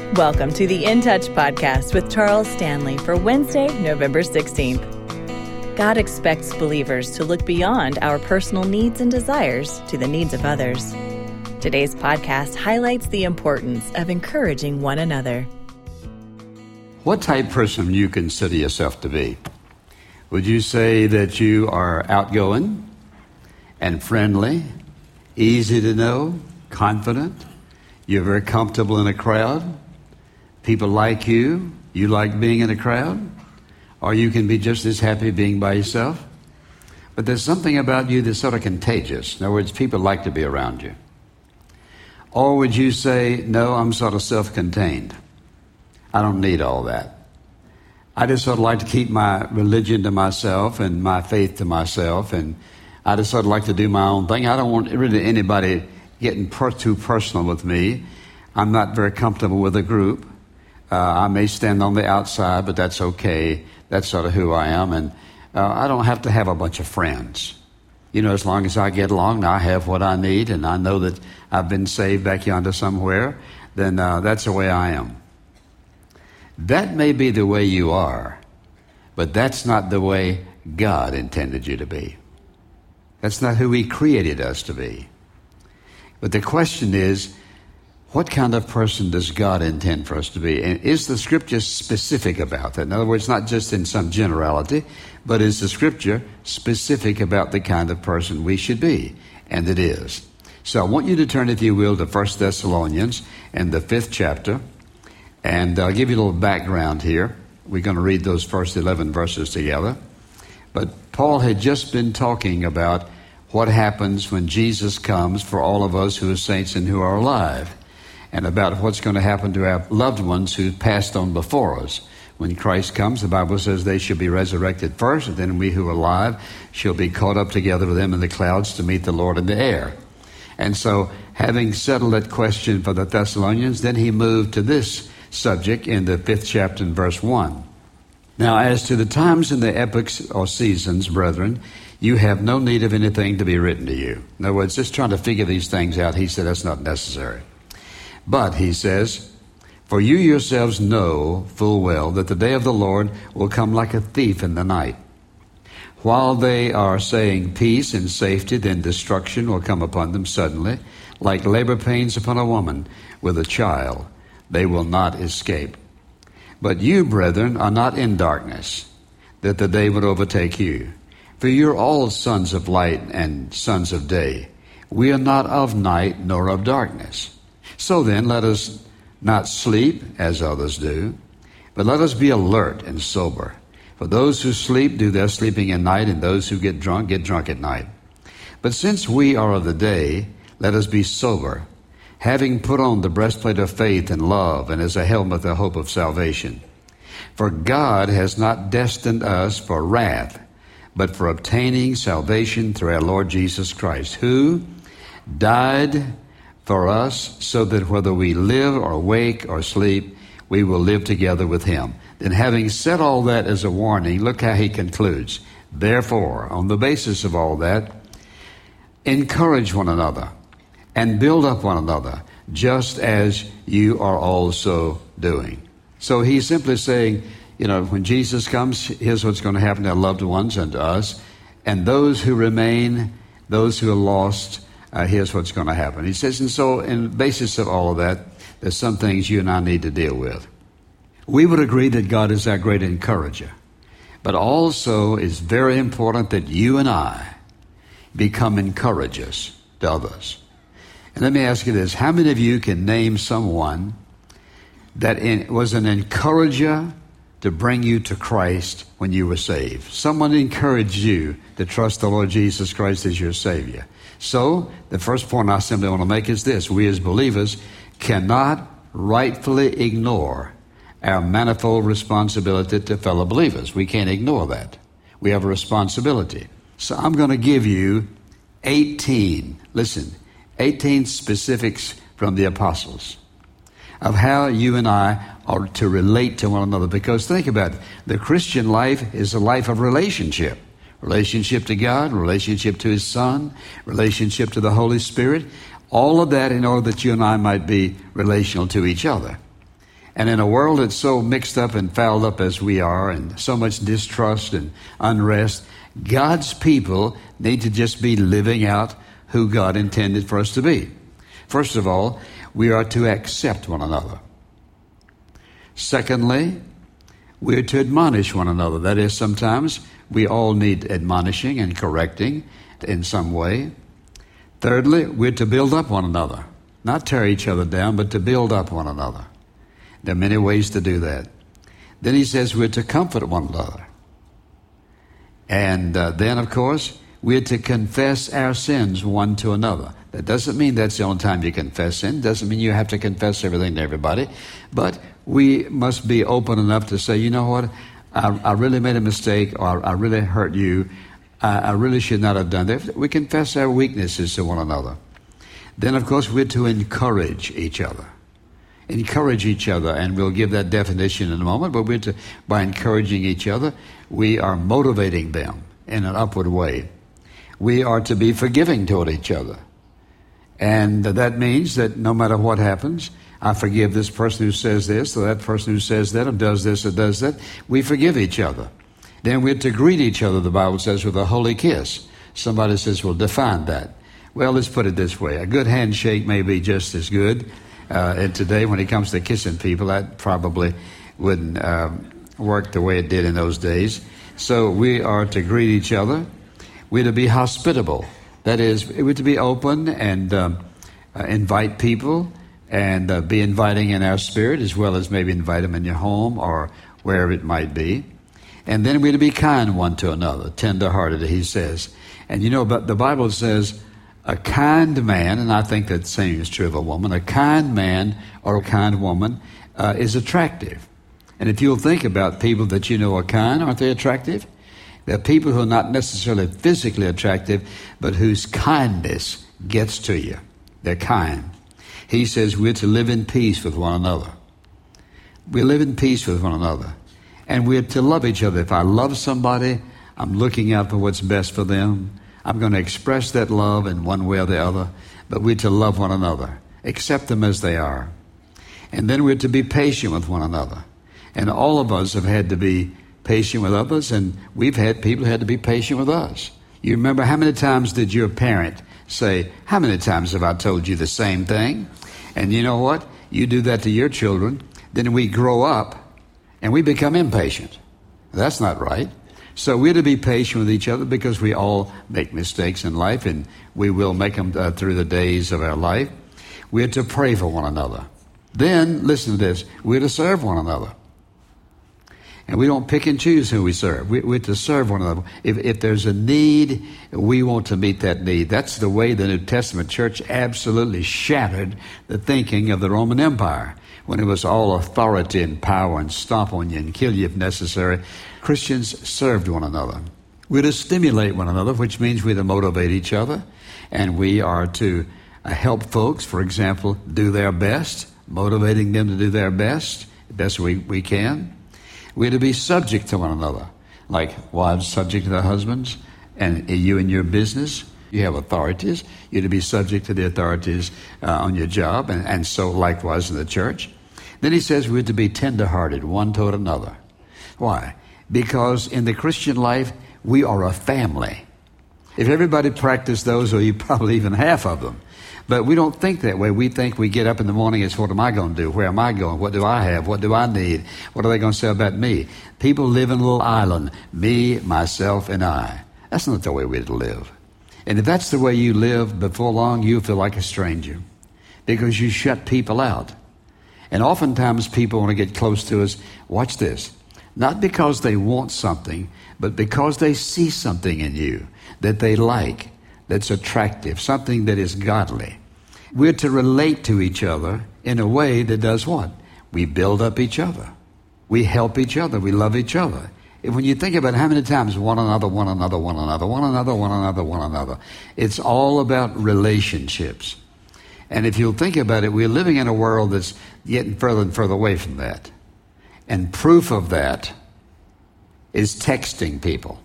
Welcome to the In Touch podcast with Charles Stanley for Wednesday, November 16th. God expects believers to look beyond our personal needs and desires to the needs of others. Today's podcast highlights the importance of encouraging one another. What type person do you consider yourself to be? Would you say that you are outgoing and friendly, easy to know, confident? You're very comfortable in a crowd? People like you like being in a crowd? Or you can be just as happy being by yourself? But there's something about you that's sort of contagious. In other words, people like to be around you. Or would you say, no, I'm sort of self-contained. I don't need all that. I just sort of like to keep my religion to myself and my faith to myself, and I just sort of like to do my own thing. I don't want really anybody getting too personal with me. I'm not very comfortable with a group. I may stand on the outside, but that's okay. That's sort of who I am, and I don't have to have a bunch of friends. You know, as long as I get along and I have what I need, and I know that I've been saved back yonder somewhere, then that's the way I am. That may be the way you are, but that's not the way God intended you to be. That's not who He created us to be. But the question is, what kind of person does God intend for us to be? And is the Scripture specific about that? In other words, not just in some generality, but is the Scripture specific about the kind of person we should be? And it is. So I want you to turn, if you will, to 1 Thessalonians and the 5th chapter. And I'll give you a little background here. We're going to read those first 11 verses together. But Paul had just been talking about what happens when Jesus comes for all of us who are saints and who are alive, and about what's going to happen to our loved ones who passed on before us. When Christ comes, the Bible says they shall be resurrected first, and then we who are alive shall be caught up together with them in the clouds to meet the Lord in the air. And so, having settled that question for the Thessalonians, then he moved to this subject in the 5th chapter and verse 1. Now, as to the times and the epochs or seasons, brethren, you have no need of anything to be written to you. In other words, just trying to figure these things out, he said that's not necessary. But, he says, for you yourselves know full well that the day of the Lord will come like a thief in the night. While they are saying peace and safety, then destruction will come upon them suddenly, like labor pains upon a woman with a child. They will not escape. But you, brethren, are not in darkness, that the day would overtake you. For you're all sons of light and sons of day. We are not of night nor of darkness. So then, let us not sleep as others do, but let us be alert and sober. For those who sleep do their sleeping at night, and those who get drunk at night. But since we are of the day, let us be sober, having put on the breastplate of faith and love, and as a helmet the hope of salvation. For God has not destined us for wrath, but for obtaining salvation through our Lord Jesus Christ, who died for us, so that whether we live or wake or sleep, we will live together with him. Then, having said all that as a warning, look how he concludes. Therefore, on the basis of all that, encourage one another and build up one another, just as you are also doing. So he's simply saying, you know, when Jesus comes, here's what's going to happen to our loved ones and to us. And those who remain, those who are lost, here's what's going to happen. He says, and so in the basis of all of that, there's some things you and I need to deal with. We would agree that God is our great encourager. But also it's very important that you and I become encouragers to others. And let me ask you this. How many of you can name someone that was an encourager to bring you to Christ when you were saved? Someone encouraged you to trust the Lord Jesus Christ as your Savior. So, the first point I simply want to make is this. We as believers cannot rightfully ignore our manifold responsibility to fellow believers. We can't ignore that. We have a responsibility. So I'm going to give you 18 specifics from the apostles of how you and I are to relate to one another. Because think about it. The Christian life is a life of relationship. Relationship to God, relationship to His Son, relationship to the Holy Spirit. All of that in order that you and I might be relational to each other. And in a world that's so mixed up and fouled up as we are, and so much distrust and unrest, God's people need to just be living out who God intended for us to be. First of all, we are to accept one another. Secondly, we are to admonish one another. That is, sometimes we all need admonishing and correcting in some way. Thirdly, we're to build up one another. Not tear each other down, but to build up one another. There are many ways to do that. Then he says we're to comfort one another. And then, of course, we're to confess our sins one to another. That doesn't mean that's the only time you confess sin. Doesn't mean you have to confess everything to everybody. But we must be open enough to say, you know what, I really made a mistake, or I really hurt you. I really should not have done that. We confess our weaknesses to one another. Then, of course, we're to encourage each other. Encourage each other, and we'll give that definition in a moment, but by encouraging each other, we are motivating them in an upward way. We are to be forgiving toward each other. And that means that no matter what happens, I forgive this person who says this, or that person who says that, or does this, or does that. We forgive each other. Then we're to greet each other, the Bible says, with a holy kiss. Somebody says, well, define that. Well, let's put it this way. A good handshake may be just as good. And today, when it comes to kissing people, that probably wouldn't work the way it did in those days. So we are to greet each other. We're to be hospitable. That is, we're to be open and invite people and be inviting in our spirit, as well as maybe invite them in your home or wherever it might be. And then we're to be kind one to another, tender-hearted, he says. And you know, but the Bible says, a kind man, and I think that same is true of a woman, a kind man or a kind woman is attractive. And if you'll think about people that you know are kind, aren't they attractive? They're people who are not necessarily physically attractive, but whose kindness gets to you. They're kind. He says we're to live in peace with one another. We live in peace with one another. And we're to love each other. If I love somebody, I'm looking out for what's best for them. I'm going to express that love in one way or the other, but we're to love one another, accept them as they are. And then we're to be patient with one another. And all of us have had to be patient with others, and we've had people who had to be patient with us. You remember, how many times did your parent say, how many times have I told you the same thing? And you know what? You do that to your children, then we grow up and we become impatient. That's not right. So we're to be patient with each other because we all make mistakes in life, and we will make them through the days of our life. We're to pray for one another. Then, listen to this, we're to serve one another. And we don't pick and choose who we serve. We're to serve one another. If there's a need, we want to meet that need. That's the way the New Testament church absolutely shattered the thinking of the Roman Empire, when it was all authority and power and stomp on you and kill you if necessary. Christians served one another. We're to stimulate one another, which means we're to motivate each other. And we are to help folks, for example, do their best, motivating them to do their best, the best we can. We're to be subject to one another, like wives subject to their husbands, and you in your business, you have authorities. You're to be subject to the authorities on your job, and so likewise in the church. Then he says we're to be tender-hearted one toward another. Why? Because in the Christian life, we are a family. If everybody practiced those, or you probably even half of them. But we don't think that way. We think we get up in the morning, it's what am I going to do? Where am I going? What do I have? What do I need? What are they going to say about me? People live in a little island. Me, myself, and I. That's not the way we're to live. And if that's the way you live, before long, you'll feel like a stranger. Because you shut people out. And oftentimes people want to get close to us. Watch this. Not because they want something, but because they see something in you that they like, that's attractive, something that is godly. We're to relate to each other in a way that does what? We build up each other. We help each other. We love each other. And when you think about how many times one another, one another, one another, one another, one another, one another, it's all about relationships. And if you'll think about it, we're living in a world that's getting further and further away from that. And proof of that is texting people.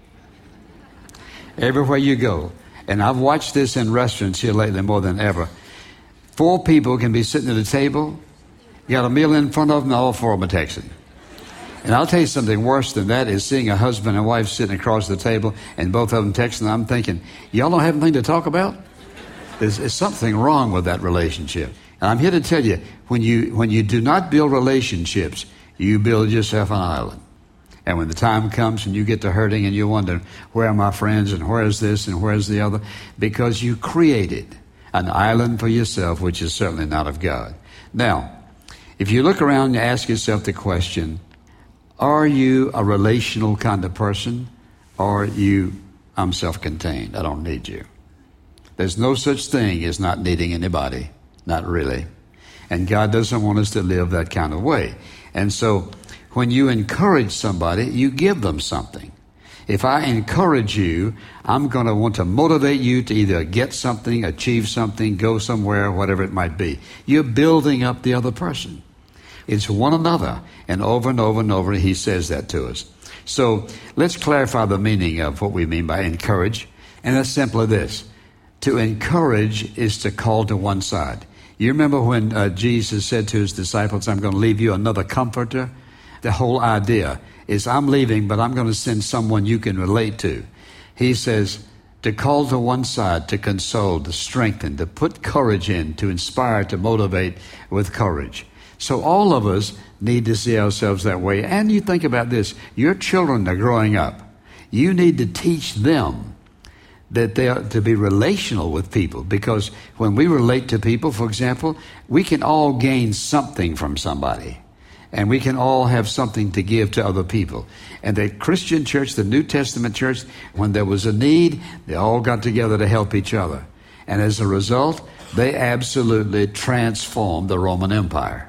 Everywhere you go. And I've watched this in restaurants here lately more than ever. 4 people can be sitting at a table, You got a meal in front of them, all four of them are texting. And I'll tell you something worse than that is seeing a husband and wife sitting across the table and both of them texting. I'm thinking, y'all don't have anything to talk about? There's something wrong with that relationship. And I'm here to tell you, when you do not build relationships, you build yourself an island. And when the time comes and you get to hurting and you wonder, where are my friends and where is this and where is the other? Because you created an island for yourself, which is certainly not of God. Now, if you look around and ask yourself the question, are you a relational kind of person, or I'm self-contained, I don't need you? There's no such thing as not needing anybody, not really. And God doesn't want us to live that kind of way. And so when you encourage somebody, you give them something. If I encourage you, I'm going to want to motivate you to either get something, achieve something, go somewhere, whatever it might be. You're building up the other person. It's one another. And over, he says that to us. So let's clarify the meaning of what we mean by encourage. And it's simply this. To encourage is to call to one side. You remember when Jesus said to his disciples, I'm going to leave you another comforter? The whole idea is I'm leaving, but I'm going to send someone you can relate to. He says to call to one side, to console, to strengthen, to put courage in, to inspire, to motivate with courage. So all of us need to see ourselves that way. And you think about this, your children are growing up. You need to teach them that they are to be relational with people, because when we relate to people, for example, we can all gain something from somebody. And we can all have something to give to other people. And the Christian church, the New Testament church, when there was a need, they all got together to help each other. And as a result, they absolutely transformed the Roman Empire.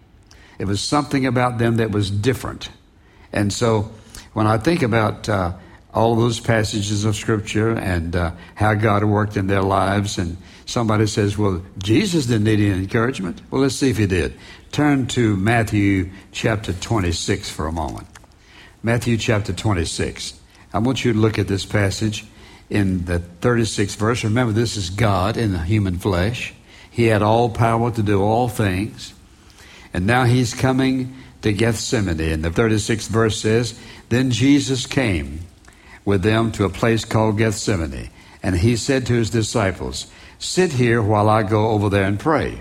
It was something about them that was different. And so when I think about all those passages of Scripture and how God worked in their lives, and somebody says, well, Jesus didn't need any encouragement. Well, let's see if he did. Turn to Matthew chapter 26 for a moment. Matthew chapter 26. I want you to look at this passage in the 36th verse. Remember, this is God in the human flesh. He had all power to do all things. And now he's coming to Gethsemane. And the 36th verse says, then Jesus came with them to a place called Gethsemane. And he said to his disciples, sit here while I go over there and pray.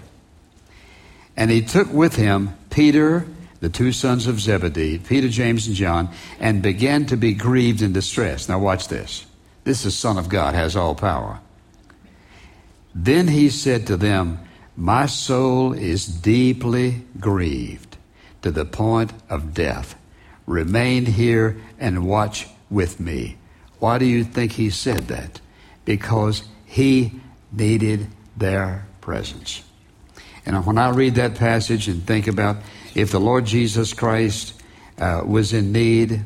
And he took with him Peter, the two sons of Zebedee, Peter, James, and John, and began to be grieved and distressed. Now watch this. This is Son of God, has all power. Then he said to them, my soul is deeply grieved to the point of death. Remain here and watch with me. Why do you think he said that? Because he needed their presence. And when I read that passage and think about if the Lord Jesus Christ was in need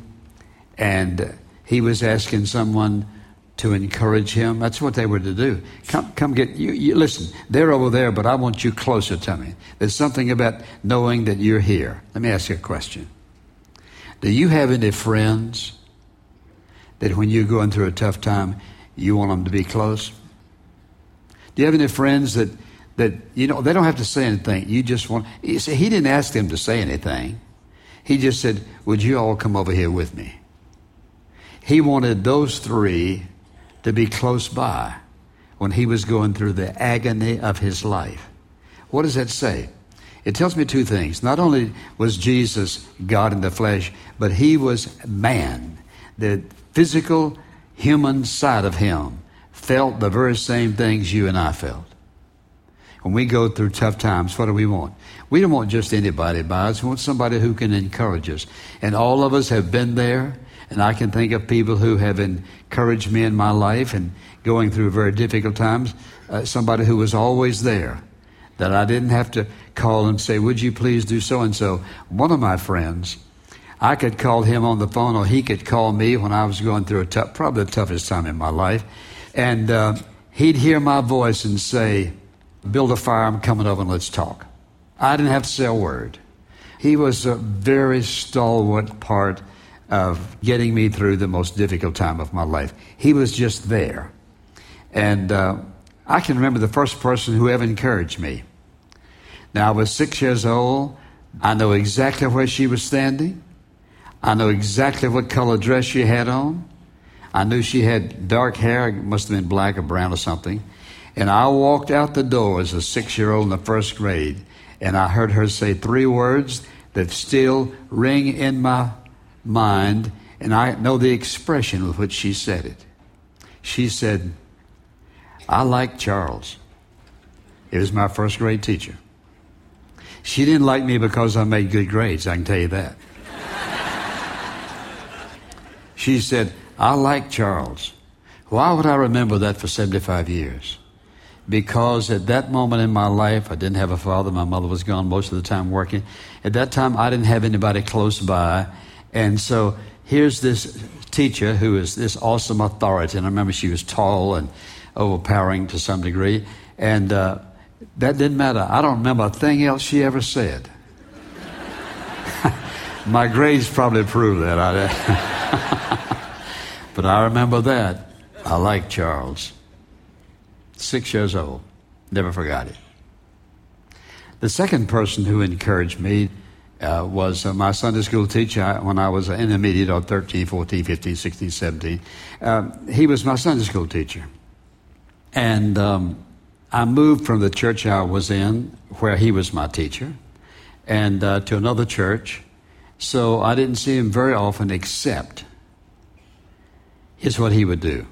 and he was asking someone to encourage him, that's what they were to do. Come get you. Listen, they're over there, but I want you closer to me. There's something about knowing that you're here. Let me ask you a question. Do you have any friends that when you're going through a tough time, you want them to be close? Do you have any friends that you know, they don't have to say anything. You just want, you see, he didn't ask them to say anything. He just said, would you all come over here with me? He wanted those three to be close by when he was going through the agony of his life. What does that say? It tells me two things. Not only was Jesus God in the flesh, but he was man. The physical human side of him felt the very same things you and I felt. When we go through tough times, what do we want? We don't want just anybody by us. We want somebody who can encourage us. And all of us have been there. And I can think of people who have encouraged me in my life and going through very difficult times. Somebody who was always there, that I didn't have to call and say, would you please do so-and-so. One of my friends, I could call him on the phone, or he could call me when I was going through probably the toughest time in my life. And he'd hear my voice and say, build a fire, I'm coming over and let's talk. I didn't have to say a word. He was a very stalwart part of getting me through the most difficult time of my life. He was just there. And I can remember the first person who ever encouraged me. Now, I was 6 years old. I know exactly where she was standing. I know exactly what color dress she had on. I knew she had dark hair. It must have been black or brown or something. And I walked out the door as a 6-year-old in the first grade, and I heard her say 3 words that still ring in my mind, and I know the expression with which she said it. She said, "I like Charles." It was my first grade teacher. She didn't like me because I made good grades, I can tell you that. She said, "I like Charles." Why would I remember that for 75 years? Because at that moment in my life, I didn't have a father. My mother was gone most of the time working. At that time, I didn't have anybody close by. And so here's this teacher who is this awesome authority. And I remember she was tall and overpowering to some degree. And that didn't matter. I don't remember a thing else she ever said. My grades probably prove that. But I remember that. I like Charles. 6 years old. Never forgot it. The second person who encouraged me was my Sunday school teacher when I was intermediate, or 13, 14, 15, 16, 17. He was my Sunday school teacher. And I moved from the church I was in, where he was my teacher, and to another church. So I didn't see him very often, except here's what he would do.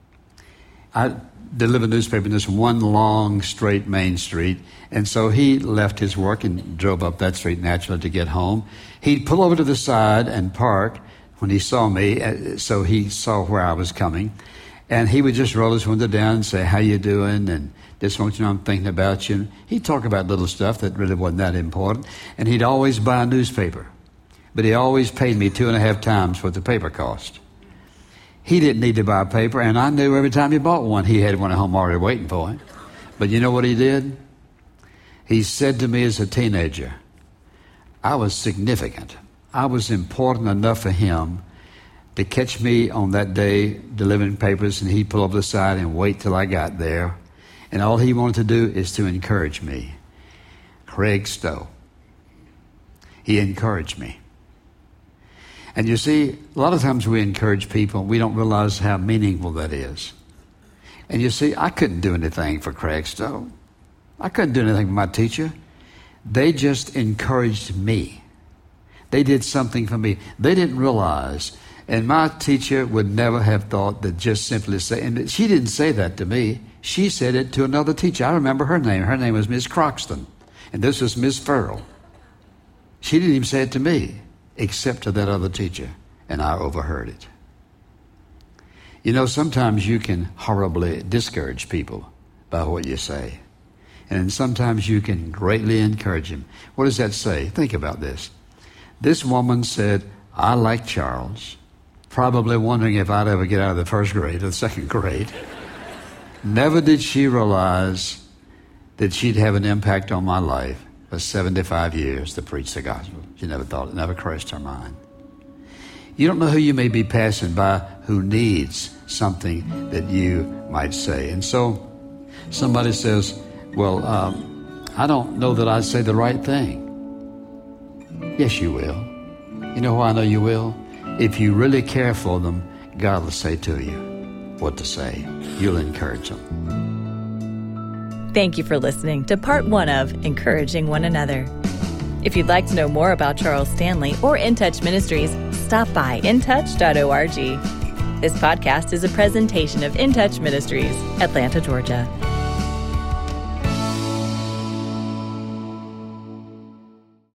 I delivered newspaper in this one long, straight main street. And so he left his work and drove up that street naturally to get home. He'd pull over to the side and park when he saw me, so he saw where I was coming. And he would just roll his window down and say, "How you doing?" And "Just want you to know I'm thinking about you." He'd talk about little stuff that really wasn't that important. And he'd always buy a newspaper. But he always paid me 2.5 times what the paper cost. He didn't need to buy a paper, and I knew every time he bought one, he had one at home already waiting for him. But you know what he did? He said to me as a teenager, I was significant. I was important enough for him to catch me on that day delivering papers, and he'd pull up the side and wait till I got there. And all he wanted to do is to encourage me. Craig Stowe. He encouraged me. And you see, a lot of times we encourage people, we don't realize how meaningful that is. And you see, I couldn't do anything for Craig Stowe. I couldn't do anything for my teacher. They just encouraged me. They did something for me. They didn't realize. And my teacher would never have thought that just simply say, and she didn't say that to me. She said it to another teacher. I remember her name. Her name was Miss Croxton. And this was Miss Farrell. She didn't even say it to me, except to that other teacher, and I overheard it. You know, sometimes you can horribly discourage people by what you say, and sometimes you can greatly encourage them. What does that say? Think about this. This woman said, "I like Charles," probably wondering if I'd ever get out of the first grade or the second grade. Never did she realize that she'd have an impact on my life for 75 years to preach the gospel. She never thought it, never crossed her mind. You don't know who you may be passing by who needs something that you might say. And so somebody says, "Well, I don't know that I'd say the right thing." Yes, you will. You know why I know you will? If you really care for them, God will say to you what to say. You'll encourage them. Thank you for listening to part 1 of Encouraging One Another. If you'd like to know more about Charles Stanley or In Touch Ministries, stop by intouch.org. This podcast is a presentation of In Touch Ministries, Atlanta, Georgia.